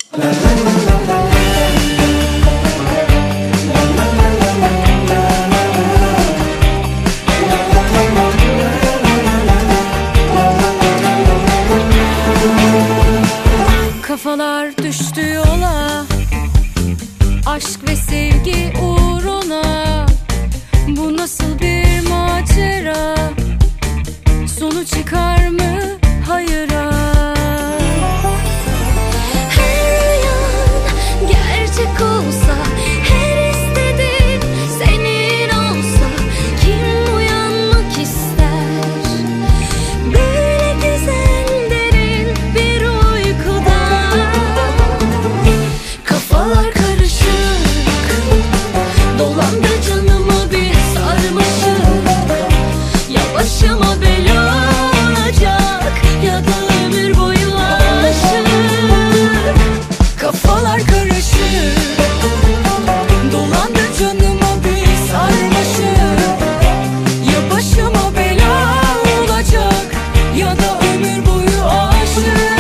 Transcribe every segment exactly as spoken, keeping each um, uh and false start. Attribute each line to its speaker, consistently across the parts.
Speaker 1: Kafalar düştü yola, aşk ve sevgi uğruna. Bu nasıl bir macera, sonu çıkar mı hayıra?
Speaker 2: Her yan gerçek olsa, her istediğin senin olsa, kim uyanmak ister böyle güzel derin bir uykuda? Kafalar karışık, dolandı canıma bir sarmaşık. Ya başıma bela olacak, ya da ömür boyu aşık. Kafalar karışık, dolandı canıma bir sarmaşık. Ya başıma bela olacak, ya da ömür boyu aşık.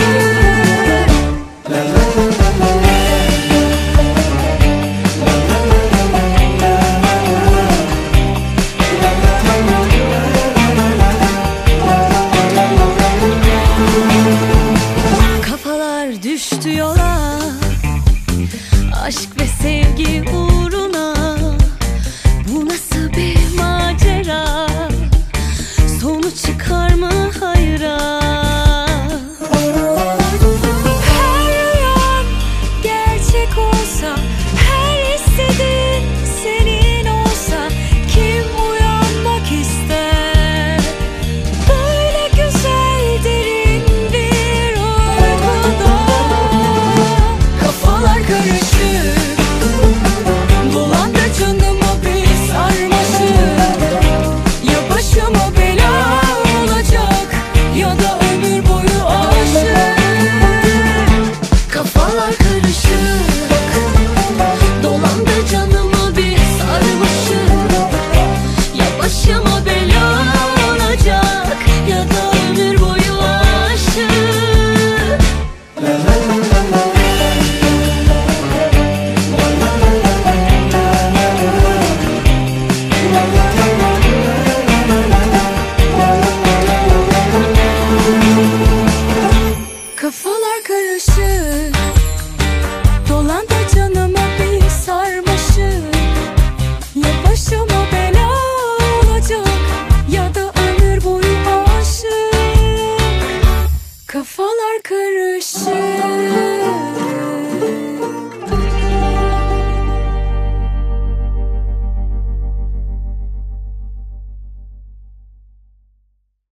Speaker 2: Kafalar düştü yola, aşk ve sevgi uğruna. Bu nasıl bir macera, sonu çıkar mı hayra?